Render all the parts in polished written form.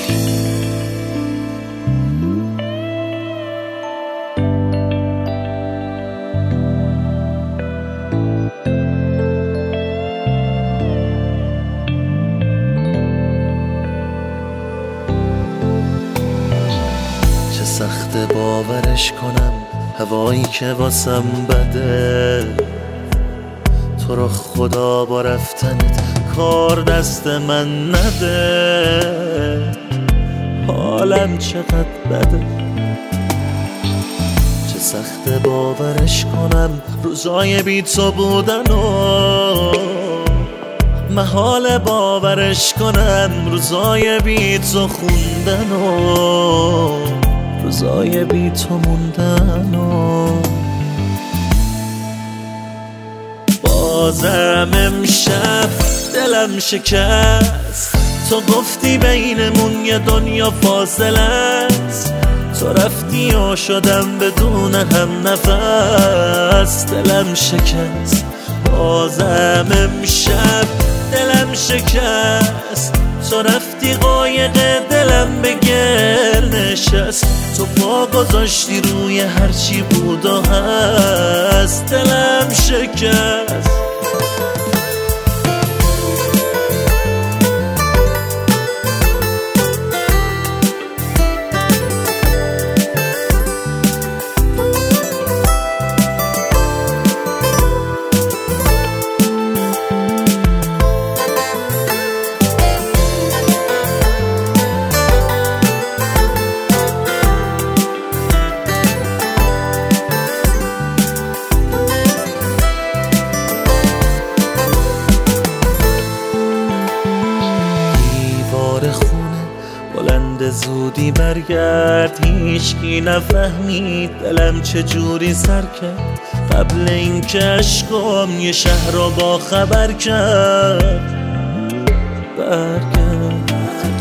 سخت باورش کنم هوایی که واسم بده، تو رو خدا با رفتنت کار دست من نده. حالم چقدر بده، چه سخت باورش کنم روزای بی تو بودن و محال باورش کنم روزای بی تو خوندن و روزای بی تو موندن و بازم امشب دلم شکست. تو گفتی بینمون یه دنیا فاصله است، تو رفتی و شدم بدون هم نفس. دلم شکست بازم امشب دلم شکست. تو رفتی قایق دلم به گل نشست. تو پا گذاشتی روی هرچی بود و هست. دلم شکست. بلند زودی برگرد، هیچکی نفهمید دلم چجوری سر کرد. قبل اینکه عشقم یه شهر رو با خبر کرد. برگرد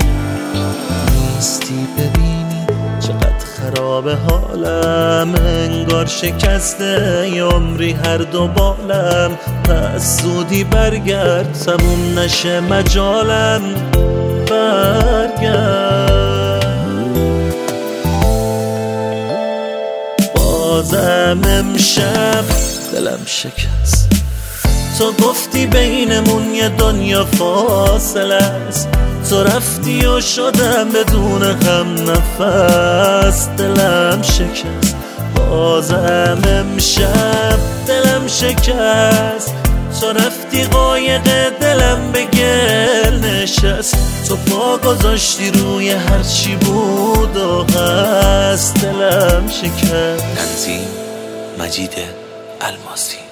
نیستی ببینی چقدر خراب حالم، انگار شکسته ی عمری هر دو بالم. پس زودی برگرد تموم نشه مجالم. برگرد بازم امشب دلم شکست. تو گفتی بینمون یه دنیا فاصله است، تو رفتی و شدم بدون هم نفس. دلم شکست بازم امشب دلم شکست. تو رفتی قایق دلم به گل نشست. تو پا گذاشتی روی هرچی بود و هست. دلم شکست. تنظیم مجید الماسی.